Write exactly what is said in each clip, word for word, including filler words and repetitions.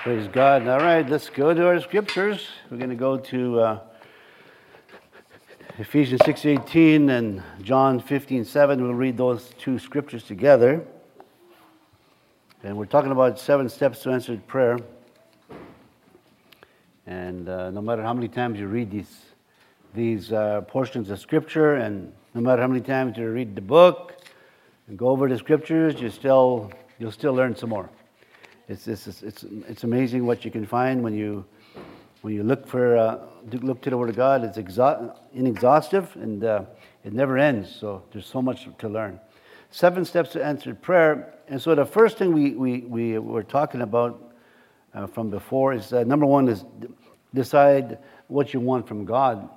Praise God. All right, let's go to our scriptures. We're going to go to uh, Ephesians six eighteen and John fifteen seven. We'll read those two scriptures together. And we're talking about seven steps to answered prayer. And uh, no matter how many times you read these these uh, portions of scripture, and no matter how many times you read the book and go over the scriptures, you still you'll still learn some more. It's it's it's it's amazing what you can find when you when you look for uh, look to the Word of God. It's exha- inexhaustive and uh, it never ends. So there's so much to learn. Seven steps to answered prayer. And so the first thing we we, we were talking about uh, from before is uh, number one is decide what you want from God.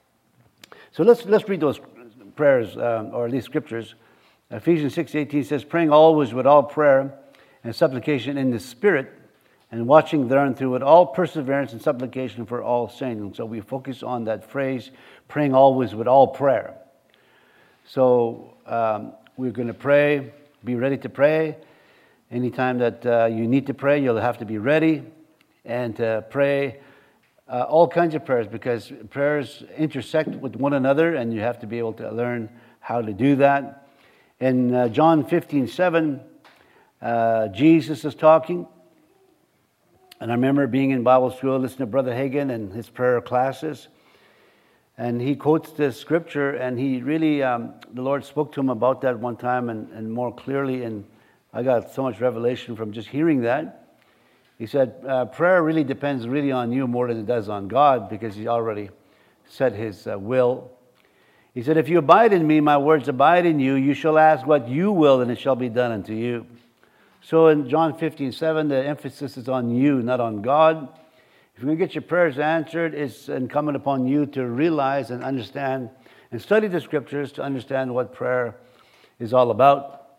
So let's let's read those prayers um, or at least scriptures. Ephesians six eighteen says, "Praying always with all prayer and supplication in the Spirit, and watching thereunto with all perseverance and supplication for all saints." And so we focus on that phrase, praying always with all prayer. So um, we're going to pray, be ready to pray. Anytime that uh, you need to pray, you'll have to be ready and uh, pray uh, all kinds of prayers, because prayers intersect with one another, and you have to be able to learn how to do that. In uh, John fifteen seven, Uh, Jesus is talking, and I remember being in Bible school, listening to Brother Hagin and his prayer classes, and he quotes this scripture, and he really, um, the Lord spoke to him about that one time, and, and more clearly, and I got so much revelation from just hearing that. He said, uh, prayer really depends really on you more than it does on God, because He already set His uh, will. He said, "If you abide in me, my words abide in you, you shall ask what you will, and it shall be done unto you." So in John fifteen seven, the emphasis is on you, not on God. If you're going to get your prayers answered, it's incumbent upon you to realize and understand and study the scriptures to understand what prayer is all about.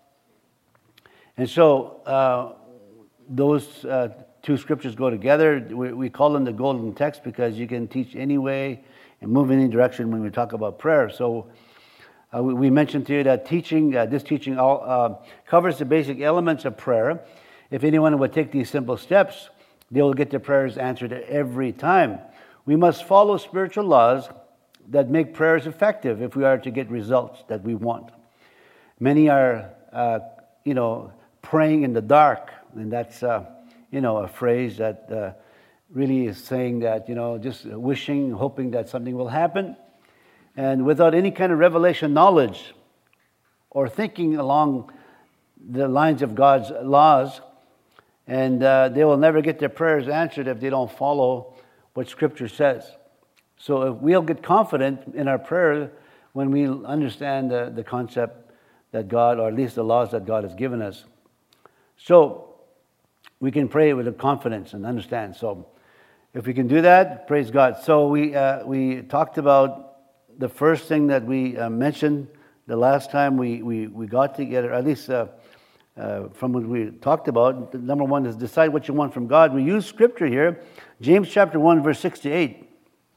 And so uh, those uh, two scriptures go together. We, we call them the golden text because you can teach any way and move in any direction when we talk about prayer. So Uh, we, we mentioned to you that teaching, uh, this teaching all, uh, covers the basic elements of prayer. If anyone would take these simple steps, they will get their prayers answered every time. We must follow spiritual laws that make prayers effective if we are to get results that we want. Many are, uh, you know, praying in the dark, and that's, uh, you know, a phrase that uh, really is saying that, you know, just wishing, hoping that something will happen, and without any kind of revelation knowledge or thinking along the lines of God's laws. And uh, they will never get their prayers answered if they don't follow what Scripture says. So if we'll get confident in our prayer when we understand the, the concept that God, or at least the laws that God has given us. So we can pray with confidence and understand. So if we can do that, praise God. So we uh, we talked about the first thing that we uh, mentioned the last time we, we, we got together, at least uh, uh, from what we talked about. Number one is decide what you want from God. We use scripture here, James chapter one, verse six to eight.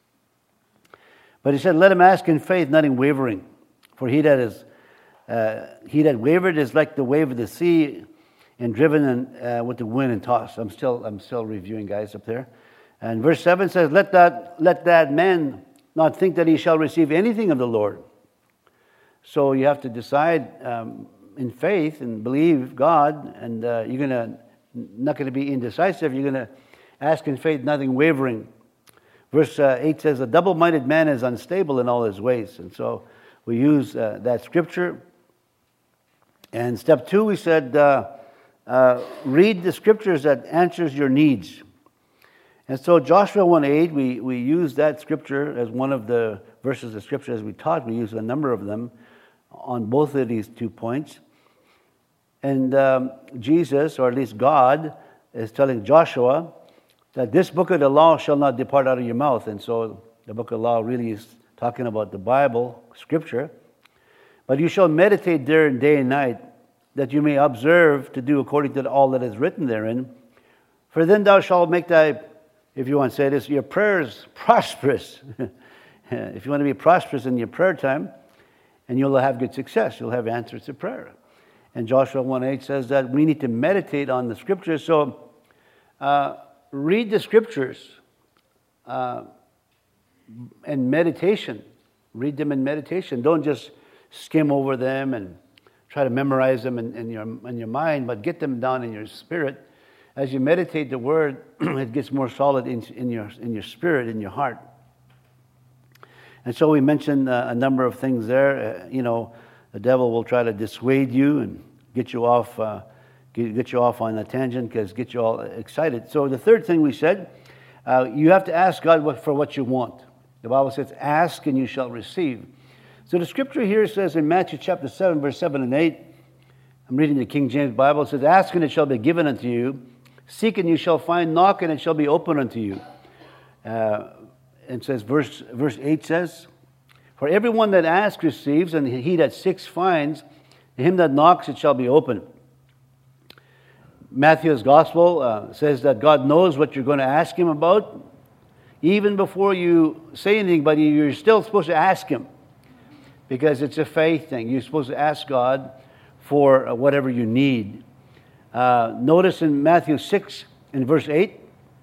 But he said, "Let him ask in faith, not in wavering. For he that is uh, he that wavered is like the wave of the sea, and driven in, uh, with the wind and tossed." I'm still I'm still reviewing, guys, up there. And verse seven says, "Let that let that man not think that he shall receive anything of the Lord." So you have to decide um, in faith and believe God, and uh, you're gonna not going to be indecisive. You're going to ask in faith, nothing wavering. Verse uh, eight says, "A double-minded man is unstable in all his ways." And so we use uh, that scripture. And step two, we said, uh, uh, read the scriptures that answers your needs. And so Joshua one eight, we, we use that scripture as one of the verses of scripture as we taught. We use a number of them on both of these two points. And um, Jesus, or at least God, is telling Joshua that this book of the law shall not depart out of your mouth. And so the book of the law really is talking about the Bible, scripture. "But you shall meditate therein day and night, that you may observe to do according to all that is written therein. For then thou shalt make thy," if you want to say this, "your prayers prosperous." If you want to be prosperous in your prayer time, and you'll have good success. You'll have answers to prayer. And Joshua one eight says that we need to meditate on the scriptures. So uh, read the scriptures uh, and meditation. Read them in meditation. Don't just skim over them and try to memorize them in, in your in your mind, but get them down in your spirit. As you meditate the word, it gets more solid in, in your in your spirit, in your heart. And so we mentioned uh, a number of things there. Uh, you know, the devil will try to dissuade you and get you off, uh, get, get you off on a tangent, because get you all excited. So the third thing we said, uh, you have to ask God what, for what you want. The Bible says, "Ask and you shall receive." So the scripture here says in Matthew chapter seven, verse seven and eight. I'm reading the King James Bible. It says, "Ask and it shall be given unto you. Seek and you shall find. Knock and it shall be opened unto you." Uh, and says, verse verse eight says, "For everyone that asks receives, and he that seeks finds. To him that knocks it shall be opened." Matthew's gospel uh, says that God knows what you're going to ask him about. Even before you say anything, but you're still supposed to ask him, because it's a faith thing. You're supposed to ask God for whatever you need. Uh, notice in Matthew six, in verse eight,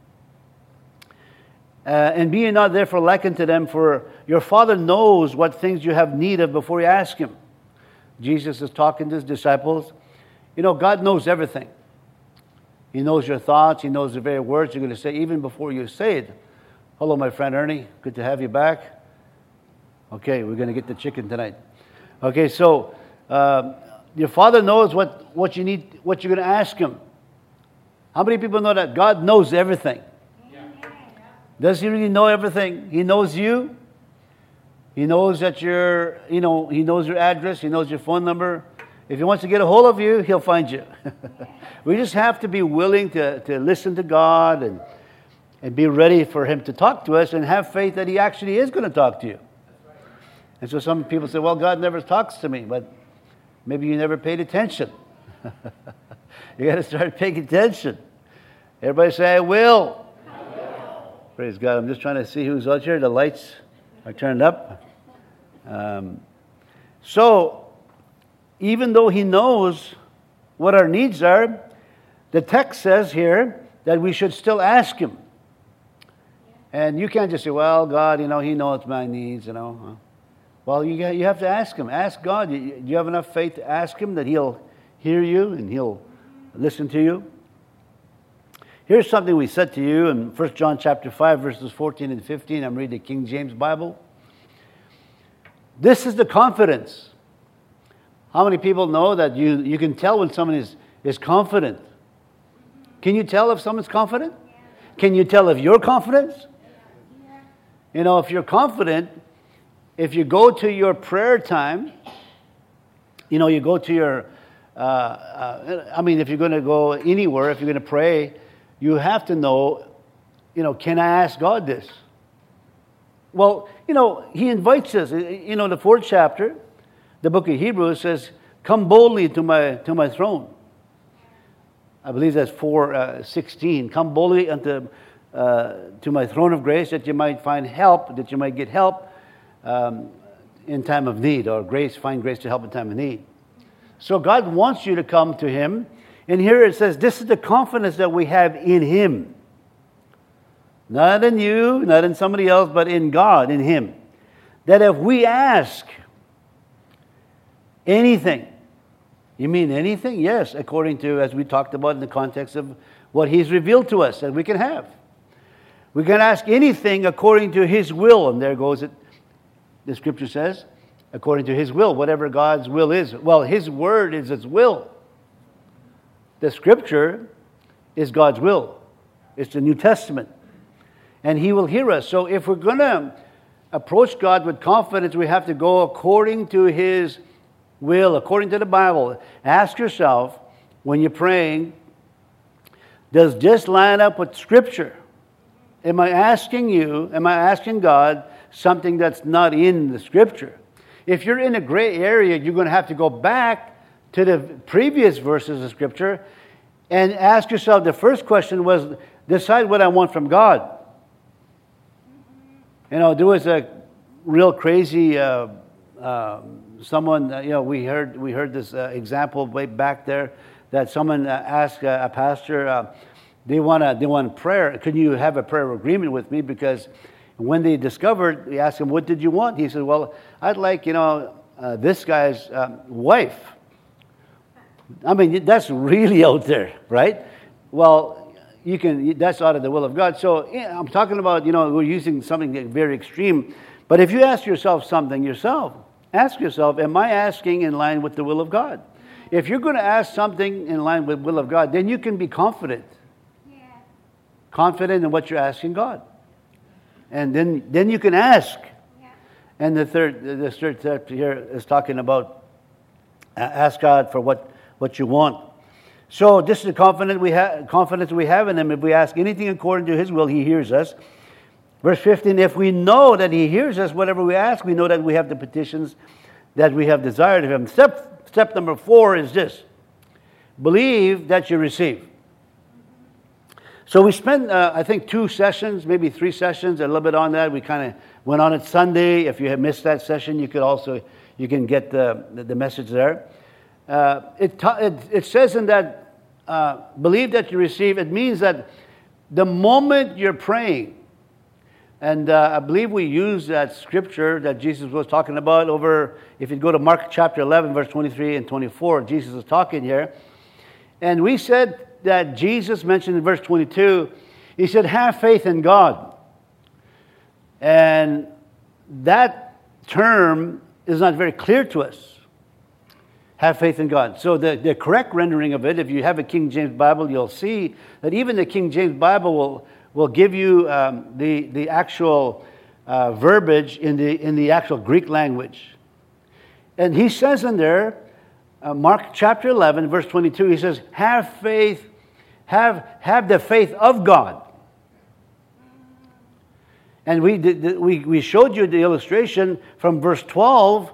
uh, "And be ye not therefore like unto them, for your Father knows what things you have need of before you ask him." Jesus is talking to his disciples. You know, God knows everything. He knows your thoughts. He knows the very words you're going to say, even before you say it. Hello, my friend Ernie. Good to have you back. Okay, we're going to get the chicken tonight. Okay, so uh, your Father knows what, what you need, what you're going to ask him. How many people know that God knows everything? Yeah. Does he really know everything? He knows you. He knows that you're, you know, he knows your address. He knows your phone number. If he wants to get a hold of you, he'll find you. We just have to be willing to, to listen to God and, and be ready for him to talk to us, and have faith that he actually is going to talk to you. And so some people say, "Well, God never talks to me," but maybe you never paid attention. You got to start paying attention. Everybody say, "I will." I will. Praise God. I'm just trying to see who's out here. The lights are turned up. Um, so, even though he knows what our needs are, the text says here that we should still ask him. And you can't just say, "Well, God, you know, he knows my needs, you know." Well, you got, you have to ask him. Ask God. Do you have enough faith to ask him that he'll hear you and he'll listen to you? Here's something we said to you in First John chapter five, verses fourteen and fifteen. I'm reading the King James Bible. This is the confidence. How many people know that you, you can tell when someone is, is confident? Can you tell if someone's confident? Can you tell if you're confident? You know, if you're confident, if you go to your prayer time, you know, you go to your, uh, uh, I mean, if you're going to go anywhere, if you're going to pray, you have to know, you know, can I ask God this? Well, you know, he invites us. You know, the fourth chapter, the book of Hebrews says, "Come boldly to my to my throne." I believe that's four sixteen. "Come boldly unto uh, to my throne of grace, that you might find help, that you might get help um, in time of need," or grace, find grace to help in time of need. So God wants you to come to him. And here it says, this is the confidence that we have in him. Not in you, not in somebody else, but in God, in him. That if we ask anything, you mean anything? Yes, according to, as we talked about in the context of what he's revealed to us that we can have. We can ask anything according to his will. And there goes it. The scripture says, according to his will, whatever God's will is. Well, his word is his will. The scripture is God's will. It's the New Testament. And he will hear us. So if we're going to approach God with confidence, we have to go according to his will, according to the Bible. Ask yourself, when you're praying, does this line up with scripture? Am I asking you, am I asking God something that's not in the scripture? If you're in a gray area, you're going to have to go back to the previous verses of scripture and ask yourself, the first question was, decide what I want from God. You know, there was a real crazy uh, uh, someone. Uh, you know, we heard we heard this uh, example way back there that someone uh, asked uh, a pastor, uh, they want to, they want prayer. Can you have a prayer agreement with me? Because when they discovered, they asked him, what did you want? He said, well, I'd like, you know, uh, this guy's um, wife. I mean, that's really out there, right? Well, you can, that's out of the will of God. So yeah, I'm talking about, you know, we're using something very extreme. But if you ask yourself something yourself, ask yourself, am I asking in line with the will of God? If you're going to ask something in line with the will of God, then you can be confident. Yeah. Confident in what you're asking God. And then, then you can ask. Yeah. And the third, the third step here is talking about uh, ask God for what, what you want. So this is the confidence we have, confidence we have in Him. If we ask anything according to His will, He hears us. Verse fifteen, if we know that He hears us, whatever we ask, we know that we have the petitions that we have desired of Him. Step, step number four is this. Believe that you receive. So we spent, uh, I think, two sessions, maybe three sessions, a little bit on that. We kind of went on it Sunday. If you have missed that session, you could also, you can get the, the, the message there. Uh, it, it, it says in that, uh, believe that you receive, it means that the moment you're praying, and uh, I believe we use that scripture that Jesus was talking about over, if you go to Mark chapter eleven, verse twenty-three and twenty-four, Jesus is talking here. And we said that Jesus mentioned in verse twenty-two, He said, have faith in God. And that term is not very clear to us. Have faith in God. So the, the correct rendering of it, if you have a King James Bible, you'll see that even the King James Bible will, will give you um, the, the actual uh, verbiage in the, in the actual Greek language. And he says in there, uh, Mark chapter eleven, verse twenty-two, he says, have faith, have, have the faith of God. And we, did, we, we showed you the illustration from verse twelve.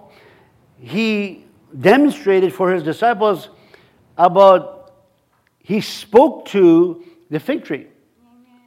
He demonstrated for his disciples about, he spoke to the fig tree. Amen.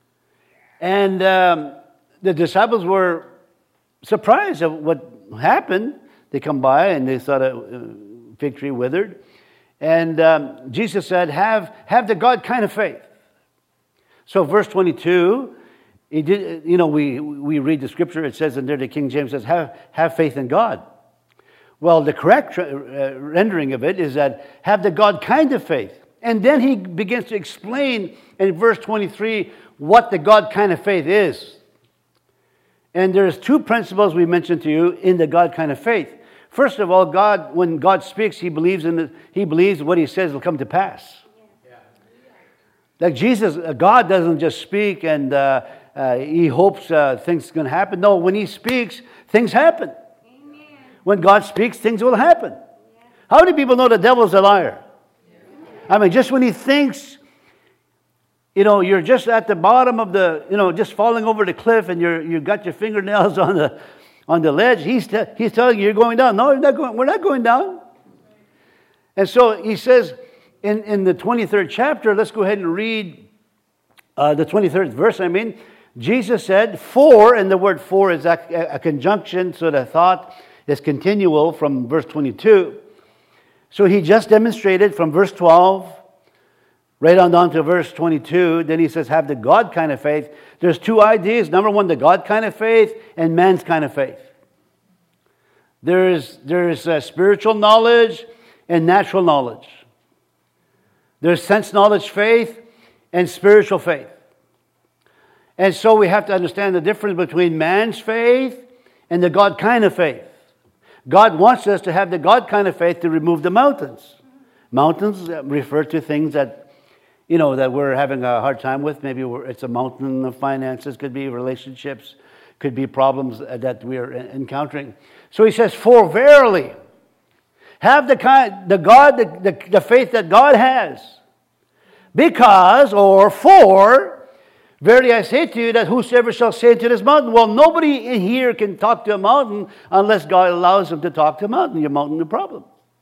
And um, the disciples were surprised at what happened. They come by and they saw the fig tree withered. And um, Jesus said, have, have the God kind of faith. So verse twenty-two, he did, you know, we, we read the scripture, it says in there, the King James says, have, have faith in God. Well, the correct uh, rendering of it is that have the God kind of faith. And then he begins to explain in verse twenty-three what the God kind of faith is. And there's two principles we mentioned to you in the God kind of faith. First of all, God, when God speaks, he believes in the, he believes what he says will come to pass. Yeah. Like Jesus, God doesn't just speak and uh, uh, he hopes uh, things are going to happen. No, when he speaks, things happen. When God speaks, things will happen. How many people know the devil's a liar? I mean, just when he thinks, you know, you're just at the bottom of the, you know, just falling over the cliff and you're, you've got your fingernails on the on the ledge, he's, te- he's telling you you're going down. No, you're not going, we're not going down. And so he says in, in the twenty-third chapter, let's go ahead and read uh, the twenty-third verse, I mean. Jesus said, for, and the word for is a, a conjunction, so the thought is continual from verse twenty-two. So he just demonstrated from verse twelve right on down to verse twenty-two. Then he says, have the God kind of faith. There's two ideas. Number one, the God kind of faith and man's kind of faith. There's, there's uh, spiritual knowledge and natural knowledge. There's sense knowledge faith and spiritual faith. And so we have to understand the difference between man's faith and the God kind of faith. God wants us to have the God kind of faith to remove the mountains. Mountains refer to things that, you know, that we're having a hard time with. Maybe we're, it's a mountain of finances, could be relationships, could be problems that we're encountering. So he says, for verily, have the kind, the God, the, the, the faith that God has. Because, or for, verily I say to you that whosoever shall say to this mountain, well, nobody in here can talk to a mountain unless God allows them to talk to a mountain. Your mountain, the problem.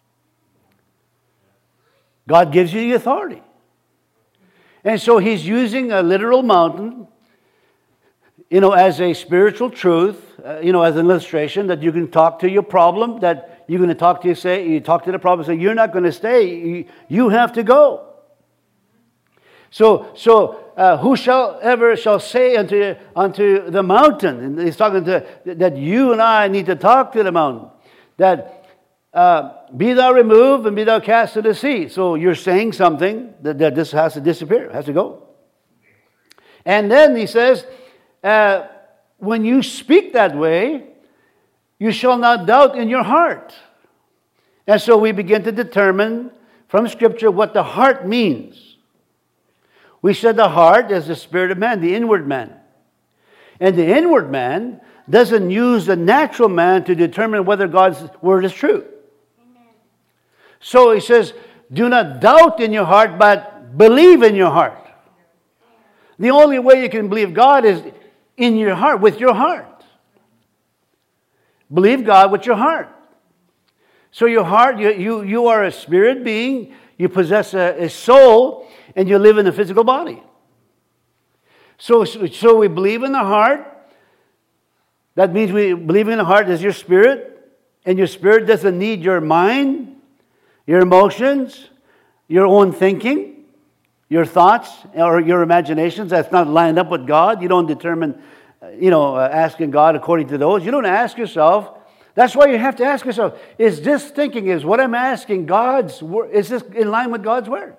God gives you the authority. And so he's using a literal mountain, you know, as a spiritual truth, uh, you know, as an illustration that you can talk to your problem, that you're going to talk to you, say, you talk to the problem, say, you're not going to stay, you, you have to go. So, so uh, who shall ever shall say unto unto the mountain? And he's talking to that you and I need to talk to the mountain. That uh, be thou removed and be thou cast to the sea. So you're saying something that, that this has to disappear, has to go. And then he says, uh, when you speak that way, you shall not doubt in your heart. And so we begin to determine from Scripture what the heart means. We said the heart is the spirit of man, the inward man. And the inward man doesn't use the natural man to determine whether God's word is true. Amen. So he says, do not doubt in your heart, but believe in your heart. The only way you can believe God is in your heart, with your heart. Believe God with your heart. So your heart, you, you, you are a spirit being, you possess a, a soul, and you live in a physical body. So, so we believe in the heart. That means we believe in the heart as your spirit. And your spirit doesn't need your mind, your emotions, your own thinking, your thoughts, or your imaginations. That's not lined up with God. You don't determine, you know, uh, asking God according to those. You don't ask yourself. That's why you have to ask yourself, is this thinking, is what I'm asking God's word, is this in line with God's word?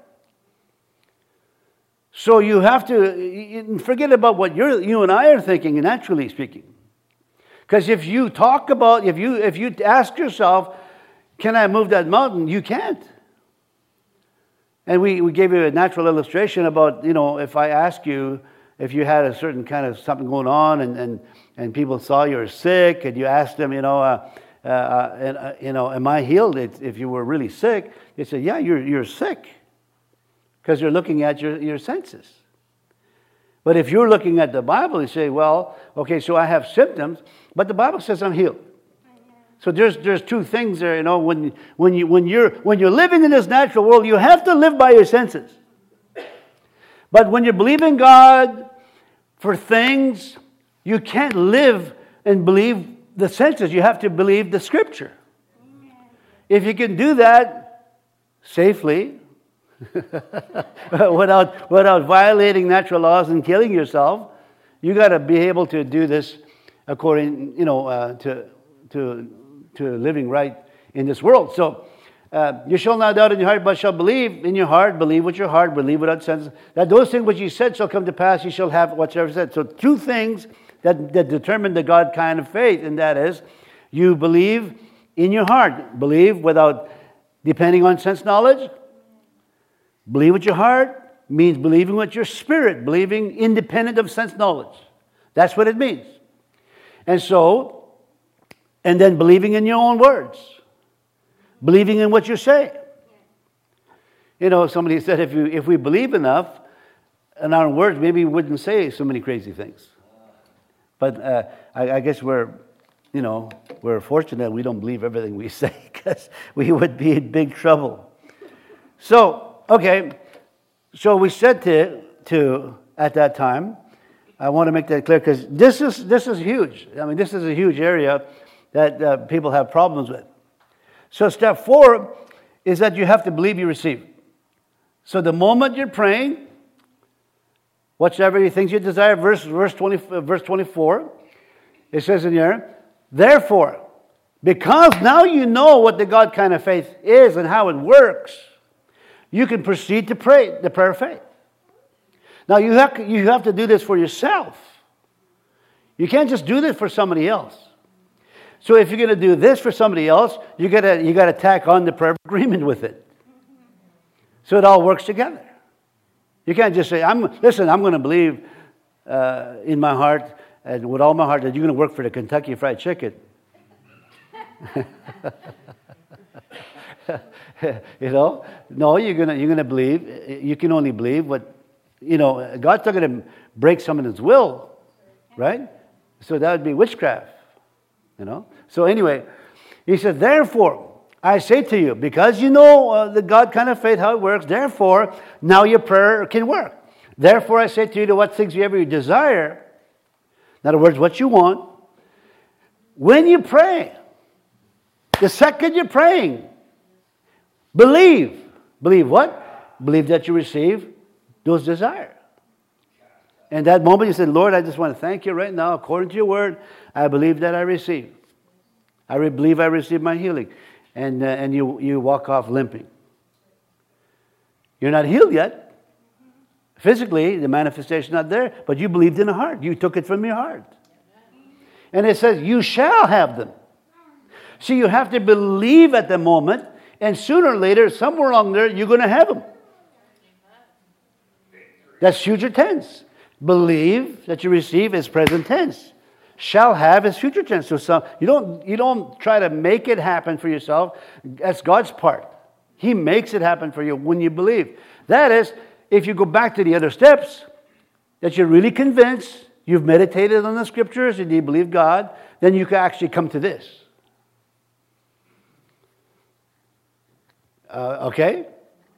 So you have to forget about what you're, you and I are thinking, naturally speaking. Because if you talk about, if you if you ask yourself, can I move that mountain? You can't. And we, we gave you a natural illustration about, you know, if I ask you, if you had a certain kind of something going on and, and, and people saw you're sick and you asked them, you know, uh, uh, and, uh, you know, am I healed if you were really sick? They said, yeah, you're you're sick. Because you're looking at your, your senses. But if you're looking at the Bible, you say, well, okay, so I have symptoms, but the Bible says I'm healed. So there's there's two things there, you know, when when you when you're when you're living in this natural world, you have to live by your senses. But when you believe in God for things, you can't live and believe the senses. You have to believe the Scripture. If you can do that safely, without without violating natural laws and killing yourself, you got to be able to do this according, you know, uh, to to to living right in this world. So uh, you shall not doubt in your heart, but shall believe in your heart. Believe with your heart. Believe without sense. That those things which you said shall come to pass. You shall have whatsoever said. So two things that that determine the God kind of faith, and that is, you believe in your heart. Believe without depending on sense knowledge. Believe with your heart means believing with your spirit, believing independent of sense knowledge. That's what it means. And so, and then believing in your own words. Believing in what you say. You know, somebody said if you if we believe enough in our words, maybe we wouldn't say so many crazy things. But uh, I, I guess we're, you know, we're fortunate we don't believe everything we say, because we would be in big trouble. So, okay, so we said to, to at that time, I want to make that clear, because this is this is huge. I mean, this is a huge area that uh, people have problems with. So step four is that you have to believe you receive. So the moment you're praying, whatsoever things you desire, verse verse twenty, verse twenty-four, it says in here, therefore, because now you know what the God kind of faith is and how it works, you can proceed to pray the prayer of faith. Now you have to, you have to do this for yourself. You can't just do this for somebody else. So if you're going to do this for somebody else, you got to you got to tack on the prayer of agreement with it, so it all works together. You can't just say, "I'm listen. I'm going to believe uh, in my heart and with all my heart that you're going to work for the Kentucky Fried Chicken." You know, no, you're gonna you're gonna believe. You can only believe what, you know. God's not going to break someone's will, right? So that would be witchcraft, you know. So anyway, he said, therefore, I say to you, because you know uh, the God kind of faith, how it works, therefore, now your prayer can work. Therefore, I say to you, to what things you ever desire, in other words, what you want, when you pray, the second you're praying, believe. Believe what? Believe that you receive those desires. And that moment you said, Lord, I just want to thank you right now. According to your word, I believe that I receive. I re- believe I received my healing. And, uh, and you, you walk off limping. You're not healed yet. Physically, the manifestation is not there, but you believed in the heart. You took it from your heart. And it says, you shall have them. See, you have to believe at the moment, and sooner or later, somewhere along there, you're going to have them. That's future tense. Believe that you receive is present tense. Shall have is future tense. So some, you don't you don't try to make it happen for yourself. That's God's part. He makes it happen for you when you believe. That is, if you go back to the other steps, that you're really convinced, you've meditated on the scriptures, and you believe God, then you can actually come to this. Uh, okay?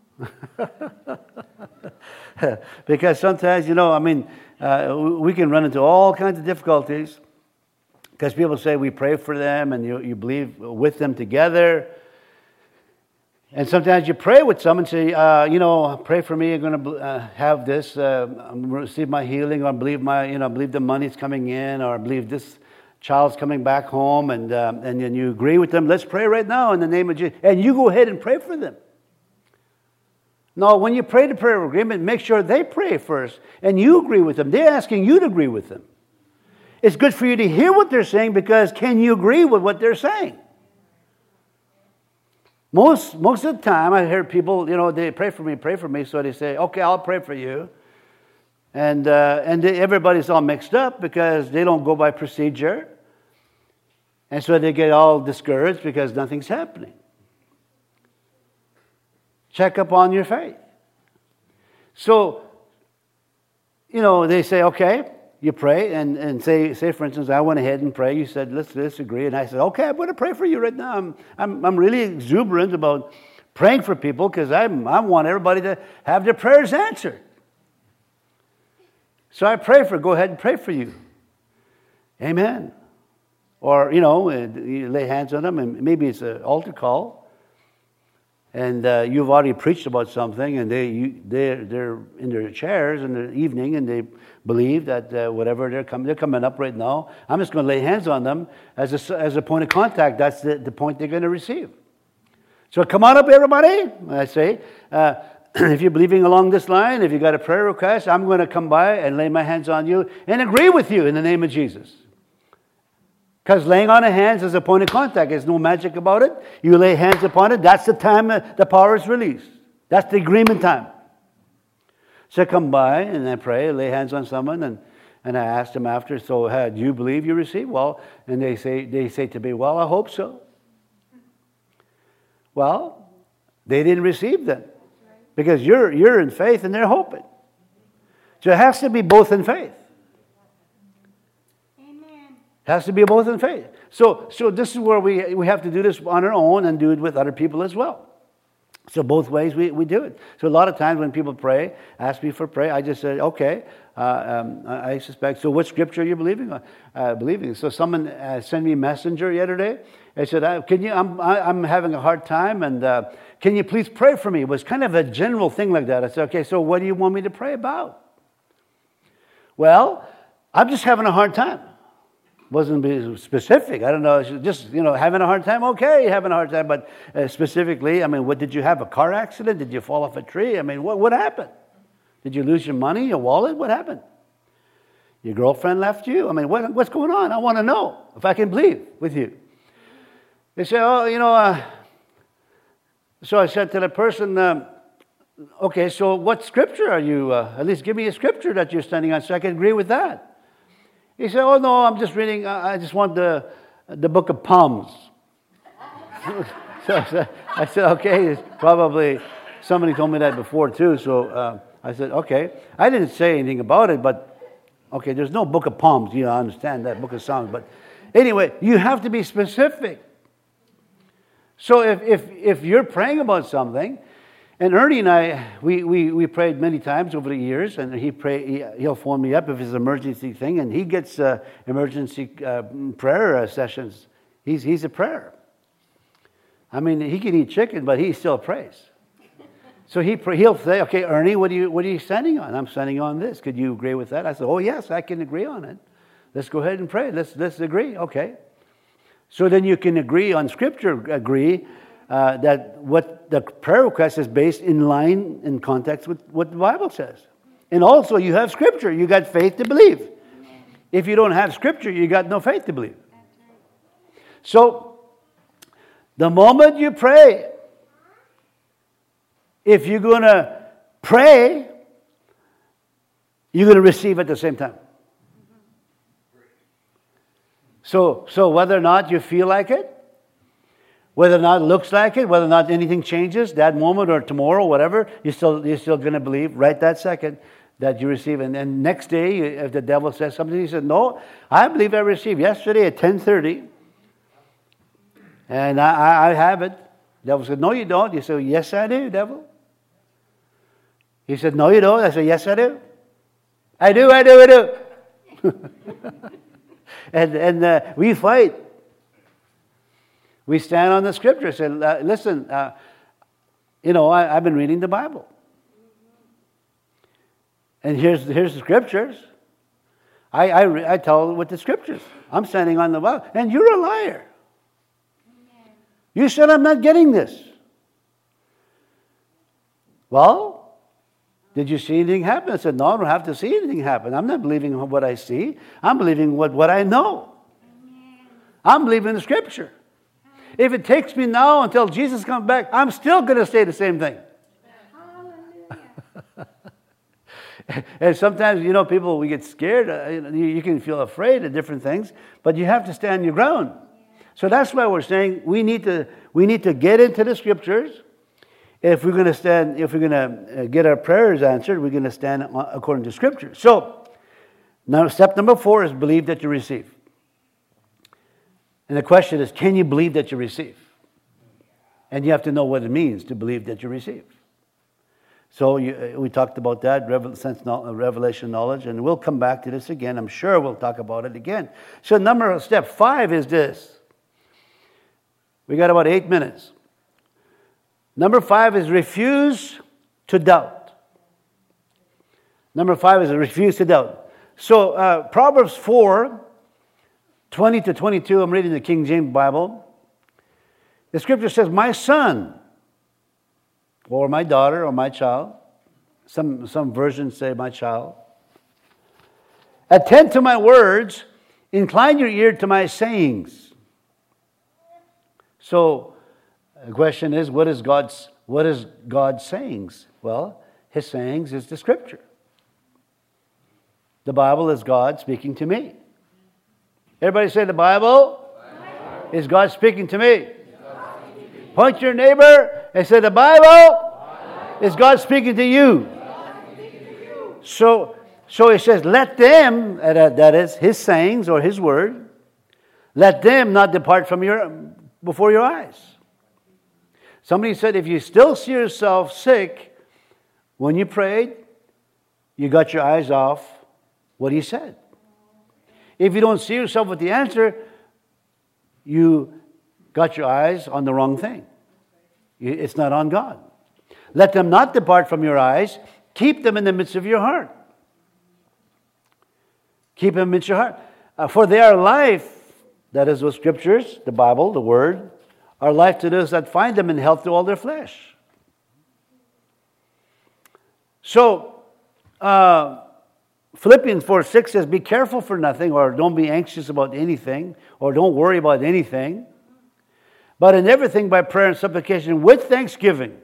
Because sometimes, you know, I mean, uh, we can run into all kinds of difficulties because people say we pray for them and you, you believe with them together. And sometimes you pray with someone and say, uh, you know, pray for me. I'm going to uh, have this, uh, I'm going to receive my healing, or believe my, you know, believe the money's coming in, or believe this child's coming back home, and um, and then you agree with them. Let's pray right now in the name of Jesus, and you go ahead and pray for them. No, when you pray the prayer of agreement, make sure they pray first, and you agree with them. They're asking you to agree with them. It's good for you to hear what they're saying, because can you agree with what they're saying? Most most of the time, I hear people, you know, they pray for me, pray for me, so they say, okay, I'll pray for you. And uh, and they, everybody's all mixed up because they don't go by procedure. And so they get all discouraged because nothing's happening. Check up on your faith. So, you know, they say, okay, you pray, and, and say, say, for instance, I went ahead and prayed. You said, let's, let's agree. And I said, okay, I'm going to pray for you right now. I'm, I'm, I'm really exuberant about praying for people because I'm, I want everybody to have their prayers answered. So I pray for, go ahead and pray for you. Amen. Or, you know, you lay hands on them, and maybe it's an altar call. And uh, you've already preached about something, and they, you, they're, they're in their chairs in the evening, and they believe that uh, whatever they're coming, they're coming up right now. I'm just going to lay hands on them as a, as a point of contact. That's the, the point they're going to receive. So come on up, everybody. I say, uh, if you're believing along this line, if you got a prayer request, I'm going to come by and lay my hands on you and agree with you in the name of Jesus. Because laying on of hands is a point of contact. There's no magic about it. You lay hands upon it. That's the time the power is released. That's the agreement time. So I come by and I pray, lay hands on someone, and, and I ask them after, so uh, do you believe you receive? Well, and they say they say to me, well, I hope so. Well, they didn't receive then. Because you're you're in faith and they're hoping. So it has to be both in faith. It has to be both in faith. So, so this is where we we have to do this on our own and do it with other people as well. So both ways we, we do it. So a lot of times when people pray, ask me for prayer, I just say, okay, uh, um, I suspect. So what scripture are you believing on? Uh, believing. So someone uh, sent me a messenger yesterday. They said, uh, "Can you? I'm I'm having a hard time, and uh, can you please pray for me?" It was kind of a general thing like that. I said, "Okay, so what do you want me to pray about?" Well, I'm just having a hard time. Wasn't be specific. I don't know. Just, you know, having a hard time. Okay, having a hard time. But uh, specifically, I mean, what did you have? A car accident? Did you fall off a tree? I mean, what what happened? Did you lose your money, your wallet? What happened? Your girlfriend left you? I mean, what what's going on? I want to know if I can believe with you. They say, oh, you know. Uh, so I said to the person, um, okay, so what scripture are you? Uh, at least give me a scripture that you're standing on, so I can agree with that. He said, oh, no, I'm just reading, I just want the the book of Psalms. So I said, I said, okay, it's probably, somebody told me that before too, so uh, I said, okay. I didn't say anything about it, but, okay, there's no book of Psalms, you know, I understand that, book of Psalms, but anyway, you have to be specific. So if if if you're praying about something, and Ernie and I, we, we, we prayed many times over the years, and he pray, he, he'll phone me up if it's an emergency thing, and he gets uh, emergency uh, prayer uh, sessions. He's he's a prayer. I mean, he can eat chicken, but he still prays. So he, he'll say, okay, Ernie, what are, you, what are you standing on? I'm standing on this. Could you agree with that? I said, oh, yes, I can agree on it. Let's go ahead and pray. Let's, let's agree. Okay. So then you can agree on Scripture, agree uh, that what the prayer request is based in line, in context with what the Bible says. And also you have Scripture. You got faith to believe. If you don't have Scripture, you got no faith to believe. So the moment you pray, if you're going to pray, you're going to receive at the same time. So, so whether or not you feel like it, whether or not it looks like it, whether or not anything changes, that moment or tomorrow, whatever, you're still, you're still going to believe right that second that you receive. And then next day, if the devil says something, he said, no, I believe I received yesterday at ten thirty. And I, I have it. The devil said, no, you don't. You said, yes, I do, devil. He said, no, you don't. I said, yes, I do. I do, I do, I do. and and uh, we fight. We stand on the Scripture. Say, uh, listen, uh, you know, I, I've been reading the Bible. And here's, here's the Scriptures. I, I, I tell with the Scriptures. I'm standing on the Bible. And you're a liar. You said I'm not getting this. Well, did you see anything happen? I said, no, I don't have to see anything happen. I'm not believing what I see. I'm believing what, what I know. I'm believing the Scripture. If it takes me now until Jesus comes back, I'm still going to say the same thing. And sometimes, you know, people, we get scared. Uh, you, you can feel afraid of different things, but you have to stand your ground. So that's why we're saying we need to we need to get into the Scriptures. If we're going to stand, if we're going to get our prayers answered, we're going to stand according to Scripture. So now, step number four is believe that you receive. And the question is, can you believe that you receive? And you have to know what it means to believe that you receive. So you, we talked about that, sense, revelation knowledge, and we'll come back to this again. I'm sure we'll talk about it again. So number step five is this. We got about eight minutes. Number five is refuse to doubt. Number five is refuse to doubt. So uh, Proverbs four, twenty to twenty-two, I'm reading the King James Bible. The Scripture says, my son, or my daughter, or my child. Some, some versions say my child. Attend to my words, incline your ear to my sayings. So the question is, what is God's what is God's sayings? Well, His sayings is the Scripture. The Bible is God speaking to me. Everybody say the Bible, Bible. Is God speaking to me. Point to your neighbor and say the Bible, Bible. Is God speaking to you. Speaking to you. So, so He says, let them, that is His sayings or His word, let them not depart from your before your eyes. Somebody said, if you still see yourself sick when you prayed, you got your eyes off what He said. If you don't see yourself with the answer, you got your eyes on the wrong thing. It's not on God. Let them not depart from your eyes. Keep them in the midst of your heart. Keep them in the midst of your heart. Uh, for they are life, that is, the Scriptures, the Bible, the Word, are life to those that find them in health to all their flesh. So, uh, Philippians four six says, be careful for nothing, or don't be anxious about anything, or don't worry about anything, but in everything by prayer and supplication with thanksgiving.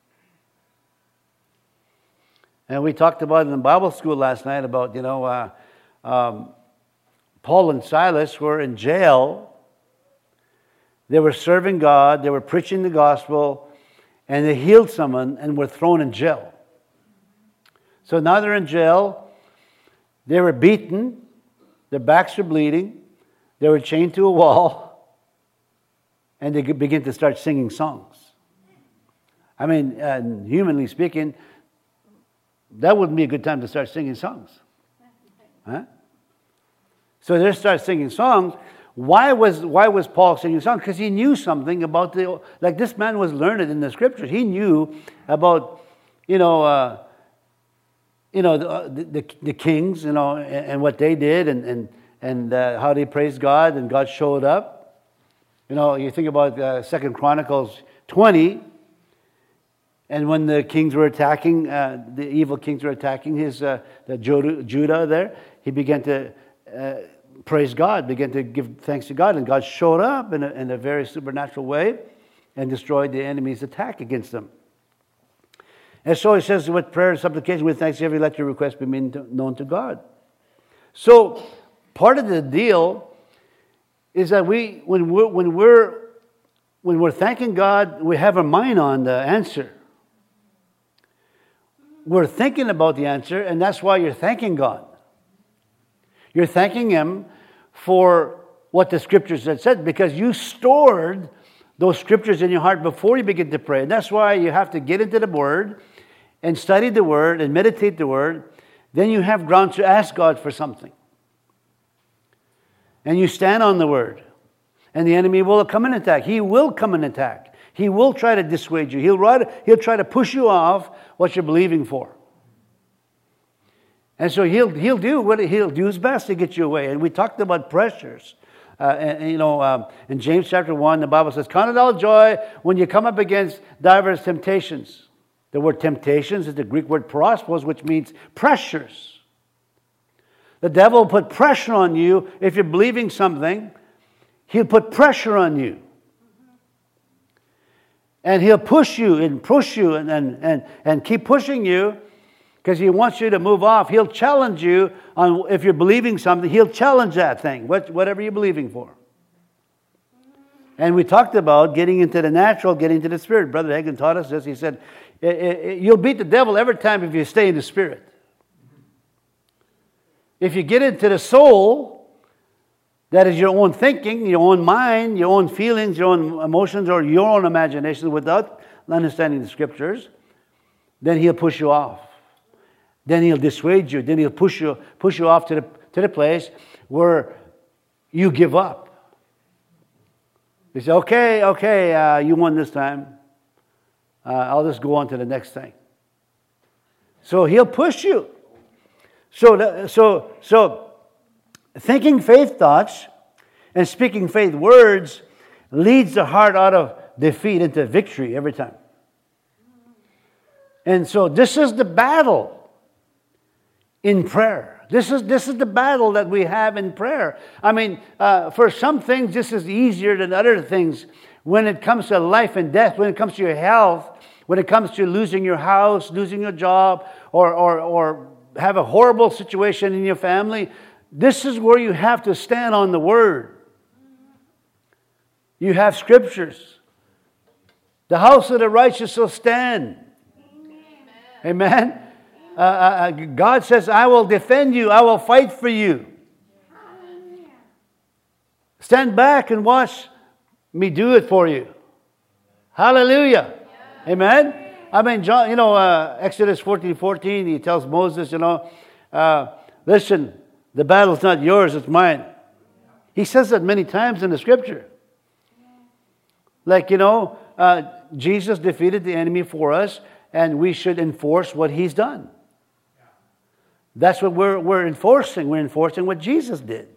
And we talked about in the Bible school last night about, you know, uh, um, Paul and Silas were in jail. They were serving God, they were preaching the gospel, and they healed someone and were thrown in jail. So now they're in jail. They were beaten. Their backs were bleeding. They were chained to a wall. And they begin to start singing songs. I mean, uh, humanly speaking, that wouldn't be a good time to start singing songs. Huh? So they start singing songs. Why was why was Paul singing songs? Because he knew something about the, like this man was learned in the Scriptures. He knew about you know, uh, you know the, the the kings, you know, and, and what they did, and and and uh, how they praised God, and God showed up. You know, you think about uh, Second Chronicles twenty, and when the kings were attacking, uh, the evil kings were attacking his uh, the Judah, Judah there, he began to uh, praise God, began to give thanks to God, and God showed up in a, in a very supernatural way and destroyed the enemy's attack against them. And so he says, with prayer and supplication, with thanksgiving, let your requests be made known to God. So part of the deal is that we, when we're, when we're, when we're thanking God, we have our mind on the answer. We're thinking about the answer, and that's why you're thanking God. You're thanking Him for what the Scriptures had said, because you stored those Scriptures in your heart before you begin to pray. And that's why you have to get into the Word and study the Word and meditate the Word. Then you have ground to ask God for something. And you stand on the Word. And the enemy will come and attack. He will come and attack. He will try to dissuade you. He'll, try to, he'll try to push you off what you're believing for. And so he'll he'll do what he'll do his best to get you away. And we talked about pressures. Uh, and, and, you know, um, in James chapter one, the Bible says, "Count it all joy when you come up against diverse temptations." The word temptations is the Greek word prospos, which means pressures. The devil will put pressure on you if you're believing something. He'll put pressure on you. And he'll push you and push you and, and, and, and keep pushing you because he wants you to move off. He'll challenge you on if you're believing something. He'll challenge that thing, what, whatever you're believing for. And we talked about getting into the natural, getting into the spirit. Brother Hagin taught us this. He said, you'll beat the devil every time if you stay in the spirit. If you get into the soul, that is your own thinking, your own mind, your own feelings, your own emotions, or your own imagination without understanding the Scriptures, then he'll push you off. Then he'll dissuade you. Then he'll push you push you off to the to the place where you give up. You say, okay, okay, uh, you won this time. Uh, I'll just go on to the next thing. So he'll push you. So, the, so, so, thinking faith thoughts and speaking faith words leads the heart out of defeat into victory every time. And so this is the battle in prayer. This is this is the battle that we have in prayer. I mean, uh, for some things, this is easier than other things. When it comes to life and death, when it comes to your health, when it comes to losing your house, losing your job, or or or have a horrible situation in your family, this is where you have to stand on the Word. You have Scriptures. The house of the righteous will stand. Amen. Amen. Uh, uh, God says, I will defend you. I will fight for you. Stand back and watch me do it for you. Hallelujah. Yeah. Amen. I mean, John, you know, uh, Exodus fourteen fourteen, he tells Moses, you know, uh, listen, the battle's not yours, it's mine. He says that many times in the Scripture. Like, you know, uh, Jesus defeated the enemy for us, and we should enforce what He's done. That's what we're, we're enforcing. We're enforcing what Jesus did.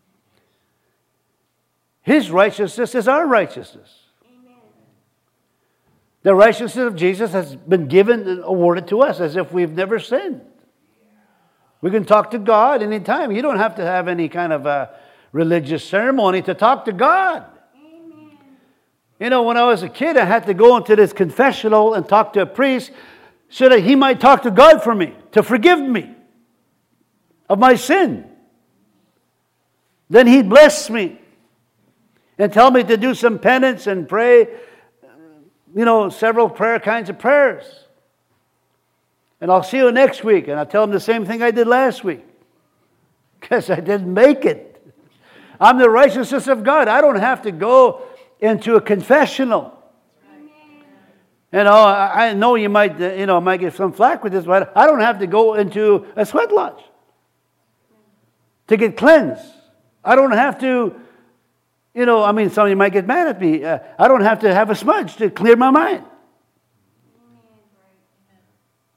His righteousness is our righteousness. Amen. The righteousness of Jesus has been given and awarded to us as if we've never sinned. We can talk to God anytime. You don't have to have any kind of a religious ceremony to talk to God. Amen. You know, when I was a kid, I had to go into this confessional and talk to a priest so that he might talk to God for me, to forgive me of my sin. Then He'd bless me and tell me to do some penance and pray, you know, several prayer kinds of prayers. And I'll see you next week. And I'll tell Him the same thing I did last week. Because I didn't make it. I'm the righteousness of God. I don't have to go into a confessional. You know, I know you might, you know, might get some flack with this, but I don't have to go into a sweat lodge to get cleansed. I don't have to, you know, I mean, some of you might get mad at me. Uh, I don't have to have a smudge to clear my mind.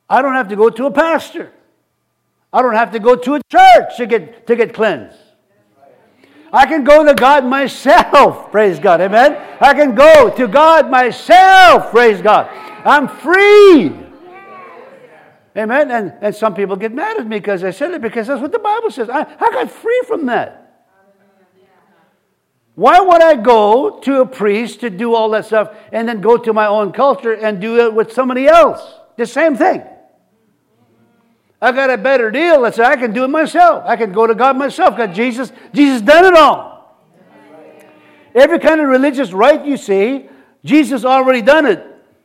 I don't have to go to a pastor. I don't have to go to a church to get, to get cleansed. I can go to God myself, praise God, amen? I can go to God myself, praise God. I'm free. Amen? And, and some people get mad at me because I said it, because that's what the Bible says. I, I got free from that. Why would I go to a priest to do all that stuff and then go to my own culture and do it with somebody else? The same thing. I got a better deal. Let's say I can do it myself. I can go to God myself. Because Jesus, Jesus done it all. Every kind of religious rite you see, Jesus already done it.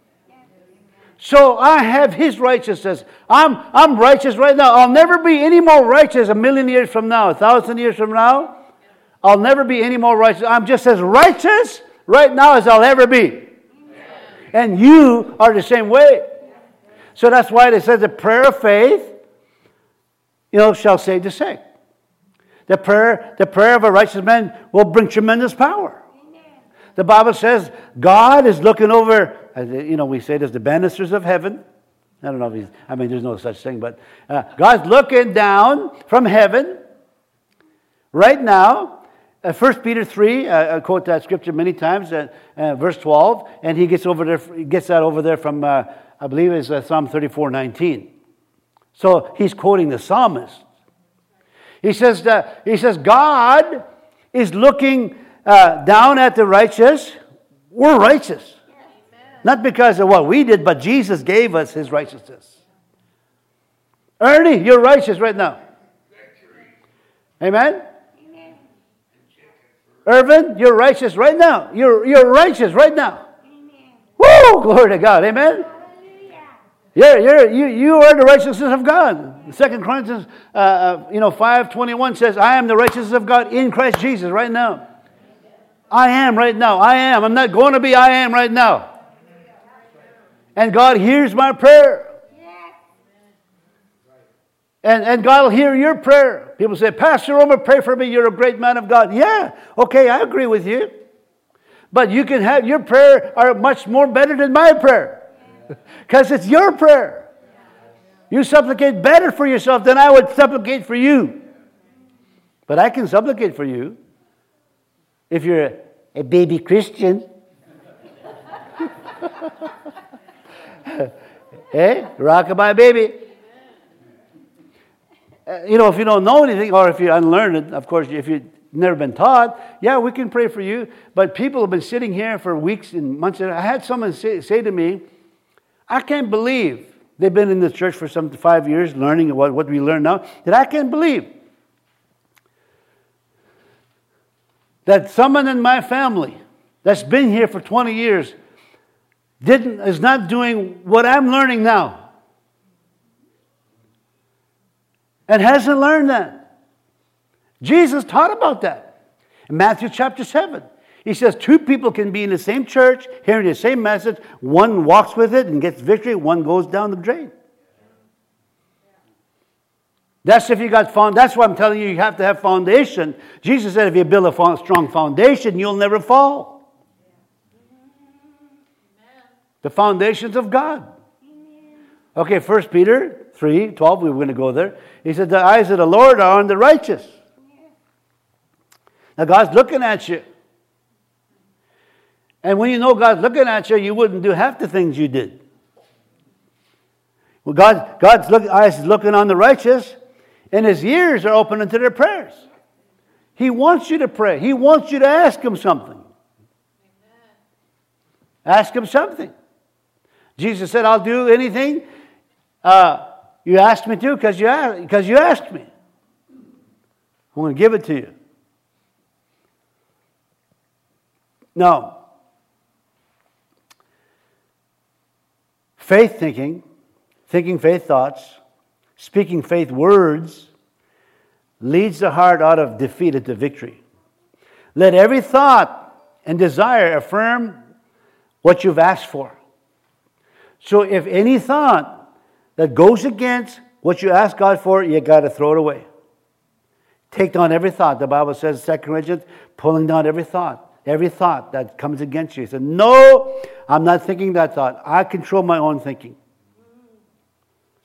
So I have His righteousness. I'm, I'm righteous right now. I'll never be any more righteous a million years from now, a thousand years from now. I'll never be any more righteous. I'm just as righteous right now as I'll ever be. And you are the same way. So that's why it says the prayer of faith, you know, shall save the sick. The prayer, the prayer of a righteous man will bring tremendous power. Amen. The Bible says God is looking over, you know, we say there's the banisters of heaven. I don't know if he's, I mean, there's no such thing, but uh, God's looking down from heaven right now. Uh, First Peter three, uh, I quote that scripture many times, uh, uh, verse twelve, and he gets over there, he gets that over there from, uh, I believe it's uh, Psalm thirty-four nineteen. So he's quoting the psalmist. He says that he says God is looking uh, down at the righteous. We're righteous, Amen. Not because of what we did, but Jesus gave us His righteousness. Ernie, you're righteous right now. Amen. Amen. Irvin, you're righteous right now. You're you're righteous right now. Amen. Woo! Glory to God. Amen. You're, you're, you, you are the righteousness of God. Second Corinthians uh, uh, you know, five twenty-one says, I am the righteousness of God in Christ Jesus right now. I am right now. I am. I'm not going to be. I am right now. And God hears my prayer. And, and God will hear your prayer. People say, Pastor Romer, pray for me. You're a great man of God. Yeah, okay, I agree with you. But you can have your prayer are much more better than my prayer. Because it's your prayer. You supplicate better for yourself than I would supplicate for you. But I can supplicate for you if you're a, a baby Christian. Hey, rockabye baby. Uh, you know, if you don't know anything, or if you're unlearned, of course, if you've never been taught, yeah, we can pray for you. But people have been sitting here for weeks and months. I had someone say, say to me, I can't believe they've been in the church for some five years learning what, what we learn now, that I can't believe that someone in my family that's been here for twenty years didn't is not doing what I'm learning now and hasn't learned that. Jesus taught about that in Matthew chapter seven. He says two people can be in the same church, hearing the same message. One walks with it and gets victory. One goes down the drain. That's if you got found. That's why I'm telling you, you have to have foundation. Jesus said if you build a strong foundation, you'll never fall. The foundations of God. Okay, First Peter three twelve, we were going to go there. He said the eyes of the Lord are on the righteous. Now God's looking at you. And when you know God's looking at you, you wouldn't do half the things you did. Well, God, God's look, eyes is looking on the righteous, and His ears are open unto their prayers. He wants you to pray. He wants you to ask Him something. Amen. Ask Him something. Jesus said, I'll do anything uh, you asked me to because you, because you asked me. I'm going to give it to you. No. Faith thinking, thinking faith thoughts, speaking faith words, leads the heart out of defeat into victory. Let every thought and desire affirm what you've asked for. So if any thought that goes against what you ask God for, you got to throw it away. Take down every thought. The Bible says, Second Corinthians, pulling down every thought. Every thought that comes against you. He said, no, I'm not thinking that thought. I control my own thinking.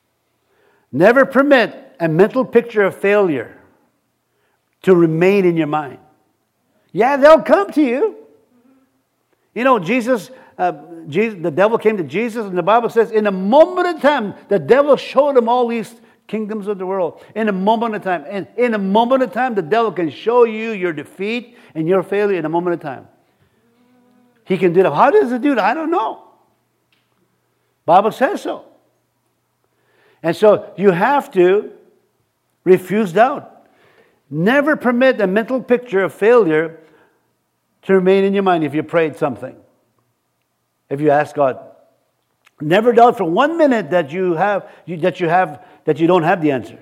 Never permit a mental picture of failure to remain in your mind. Yeah, they'll come to you. You know, Jesus, uh, Jesus, the devil came to Jesus, and the Bible says, in a moment of time, the devil showed him all these kingdoms of the world. In a moment of time. And in a moment of time, the devil can show you your defeat and your failure in a moment of time. He can do that. How does he do that? I don't know. Bible says so. And so you have to refuse doubt. Never permit a mental picture of failure to remain in your mind if you prayed something. If you ask God. Never doubt for one minute that you have you, that you have that you don't have the answer.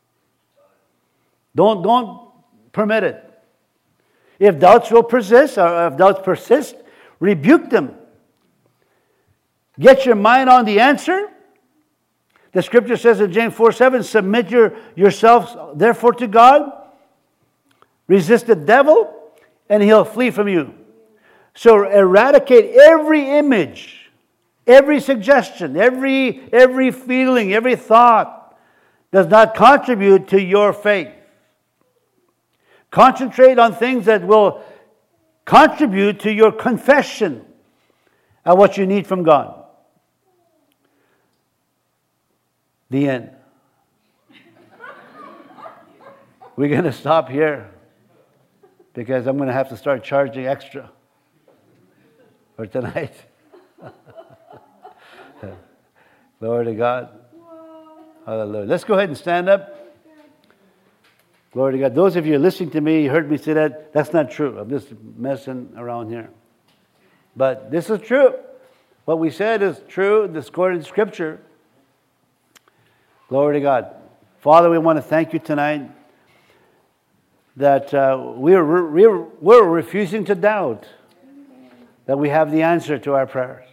Don't don't permit it. If doubts will persist, or if doubts persist, rebuke them. Get your mind on the answer. The scripture says in James four seven, submit your, yourselves therefore to God. Resist the devil, and he'll flee from you. So eradicate every image, every suggestion, every, every feeling, every thought does not contribute to your faith. Concentrate on things that will contribute to your confession of what you need from God. The end. We're going to stop here because I'm going to have to start charging extra for tonight. Glory to God. Hallelujah. Let's go ahead and stand up. Glory to God. Those of you listening to me, you heard me say that. That's not true. I'm just messing around here. But this is true. What we said is true. This according to Scripture. Glory to God. Father, we want to thank you tonight that uh, we're, we're, we're refusing to doubt that we have the answer to our prayers.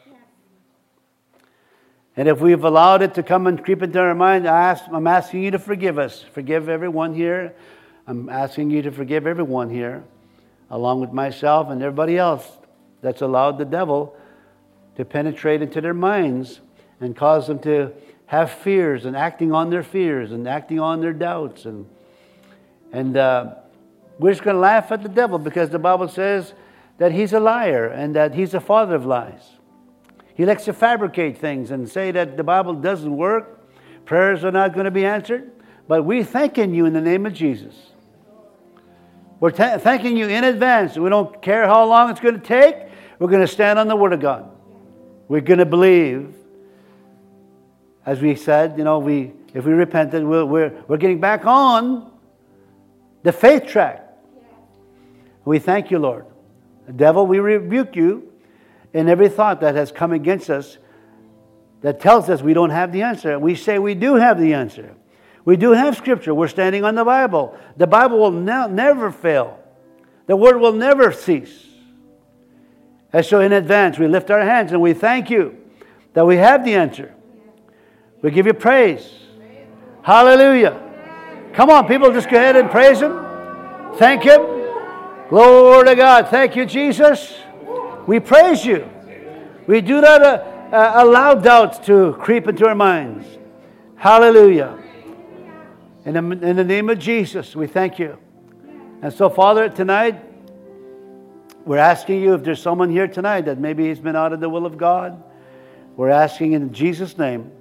And if we've allowed it to come and creep into our mind, I ask, I'm asking you to forgive us. Forgive everyone here. I'm asking you to forgive everyone here, along with myself and everybody else that's allowed the devil to penetrate into their minds and cause them to have fears and acting on their fears and acting on their doubts. And, and uh, we're just going to laugh at the devil because the Bible says that he's a liar and that he's the father of lies. He likes to fabricate things and say that the Bible doesn't work. Prayers are not going to be answered. But we're thanking you in the name of Jesus. We're ta- thanking you in advance. We don't care how long it's going to take. We're going to stand on the Word of God. We're going to believe. As we said, you know, we if we repented, we're, we're, we're getting back on the faith track. We thank you, Lord. The devil, we rebuke you. In every thought that has come against us that tells us we don't have the answer. We say we do have the answer. We do have Scripture. We're standing on the Bible. The Bible will ne- never fail. The Word will never cease. And so in advance, we lift our hands and we thank you that we have the answer. We give you praise. Hallelujah. Come on, people, just go ahead and praise Him. Thank Him. Glory to God. Thank you, Jesus. We praise you. We do not uh, uh, allow doubts to creep into our minds. Hallelujah. In the, in the name of Jesus, we thank you. And so, Father, tonight, we're asking you if there's someone here tonight that maybe he's been out of the will of God. We're asking in Jesus' name.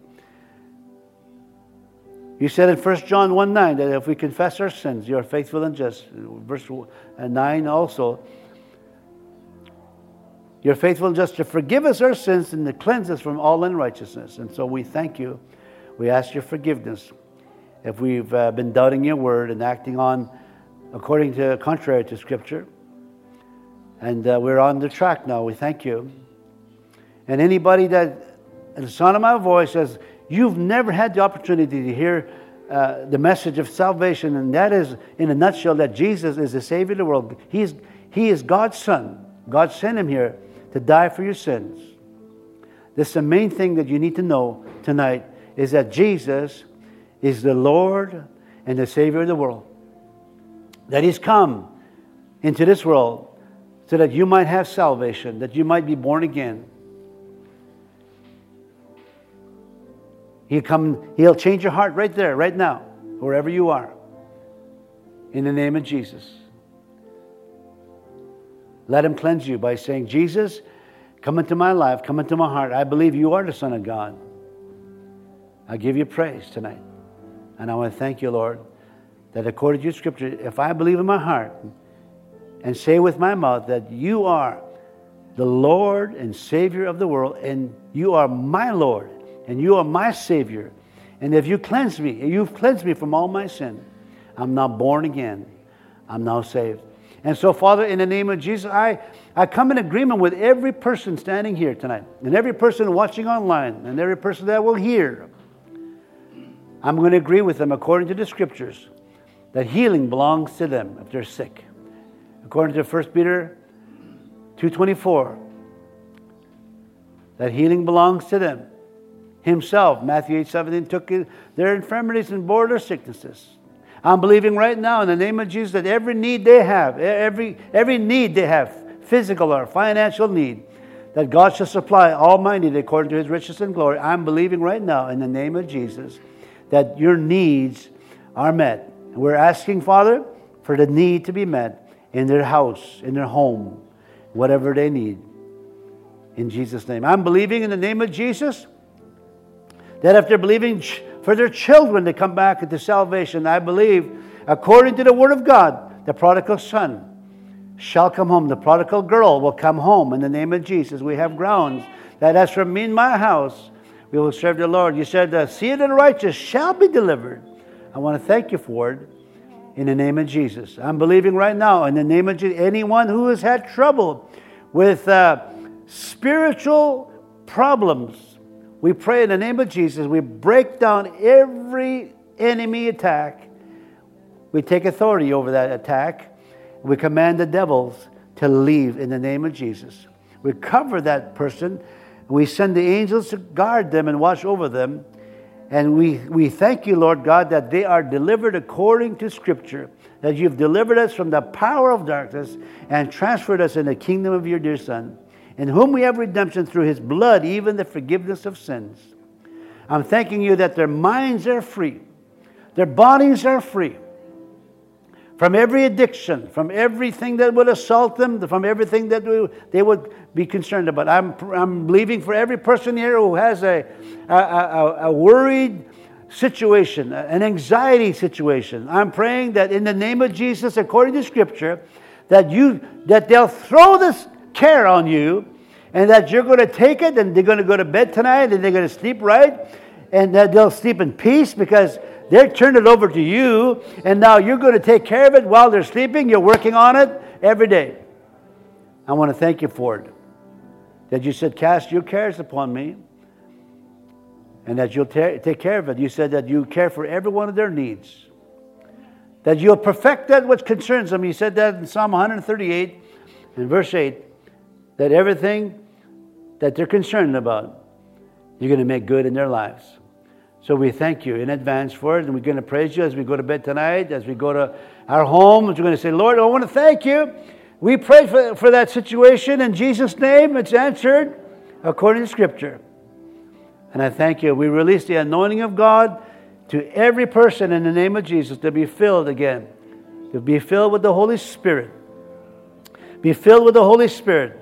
You said in First John one nine that if we confess our sins, you are faithful and just. Verse nine also. You're faithful and just to forgive us our sins and to cleanse us from all unrighteousness. And so we thank you. We ask your forgiveness if we've uh, been doubting your word and acting on according to contrary to Scripture. And uh, we're on the track now. We thank you. And anybody that, at the sound of my voice, says, you've never had the opportunity to hear uh, the message of salvation, and that is, in a nutshell, that Jesus is the Savior of the world. He is, he is God's Son. God sent Him here to die for your sins. This is the main thing that you need to know tonight, is that Jesus is the Lord and the Savior of the world. That He's come into this world so that you might have salvation, that you might be born again. He'll come, He'll change your heart right there, right now, wherever you are. In the name of Jesus. Let Him cleanse you by saying, Jesus, come into my life, come into my heart. I believe you are the Son of God. I give you praise tonight. And I want to thank you, Lord, that according to your scripture, if I believe in my heart and say with my mouth that you are the Lord and Savior of the world, and you are my Lord, and you are my Savior, and if you cleanse me, you've cleansed me from all my sin, I'm now born again. I'm now saved. And so, Father, in the name of Jesus, I, I come in agreement with every person standing here tonight, and every person watching online, and every person that will hear. I'm going to agree with them according to the scriptures that healing belongs to them if they're sick. According to First Peter two twenty-four, that healing belongs to them. Himself, Matthew eight seventeen, took their infirmities and bore their sicknesses. I'm believing right now in the name of Jesus that every need they have, every, every need they have, physical or financial need, that God shall supply all my need according to His riches and glory. I'm believing right now in the name of Jesus that your needs are met. We're asking, Father, for the need to be met in their house, in their home, whatever they need. In Jesus' name. I'm believing in the name of Jesus that if they're believing for their children to come back into salvation, I believe, according to the Word of God, the prodigal son shall come home. The prodigal girl will come home in the name of Jesus. We have grounds that as for me and my house, we will serve the Lord. You said, the seed of the righteous shall be delivered. I want to thank you for it in the name of Jesus. I'm believing right now in the name of Jesus, anyone who has had trouble with uh, spiritual problems, we pray in the name of Jesus, we break down every enemy attack. We take authority over that attack. We command the devils to leave in the name of Jesus. We cover that person. We send the angels to guard them and watch over them. And we, we thank you, Lord God, that they are delivered according to Scripture, that you've delivered us from the power of darkness and transferred us in the kingdom of your dear Son, in whom we have redemption through His blood, even the forgiveness of sins. I'm thanking you that their minds are free, their bodies are free from every addiction, from everything that would assault them, from everything that they would be concerned about. I'm, I'm believing for every person here who has a, a, a, a worried situation, an anxiety situation. I'm praying that in the name of Jesus, according to Scripture, that you that they'll throw this care on you, and that you're going to take it, and they're going to go to bed tonight, and they're going to sleep right, and that they'll sleep in peace because they're turned it over to you, and now you're going to take care of it while they're sleeping. You're working on it every day. I want to thank you for it, that you said, cast your cares upon me, and that you'll ta- take care of it. You said that you care for every one of their needs, that you'll perfect that which concerns them. You said that in Psalm one thirty-eight, in verse eight, that everything that they're concerned about, you're going to make good in their lives. So we thank you in advance for it, and we're going to praise you as we go to bed tonight, as we go to our homes. We're going to say, Lord, I want to thank you. We pray for, for that situation in Jesus' name. It's answered according to Scripture. And I thank you. We release the anointing of God to every person in the name of Jesus to be filled again, to be filled with the Holy Spirit. Be filled with the Holy Spirit.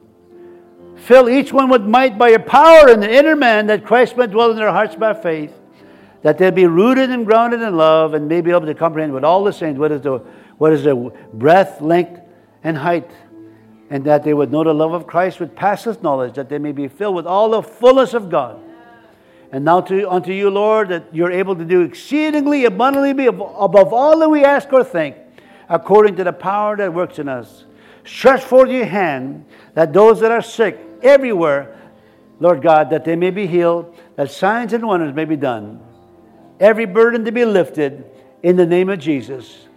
Fill each one with might by your power in the inner man, that Christ might dwell in their hearts by faith, that they'll be rooted and grounded in love, and may be able to comprehend with all the saints what is the what is the breadth, length, and height, and that they would know the love of Christ which passeth knowledge, that they may be filled with all the fullness of God. And now to, unto you, Lord, that you're able to do exceedingly abundantly above all that we ask or think, according to the power that works in us. Stretch forth your hand, that those that are sick everywhere, Lord God, that they may be healed, that signs and wonders may be done. Every burden to be lifted in the name of Jesus.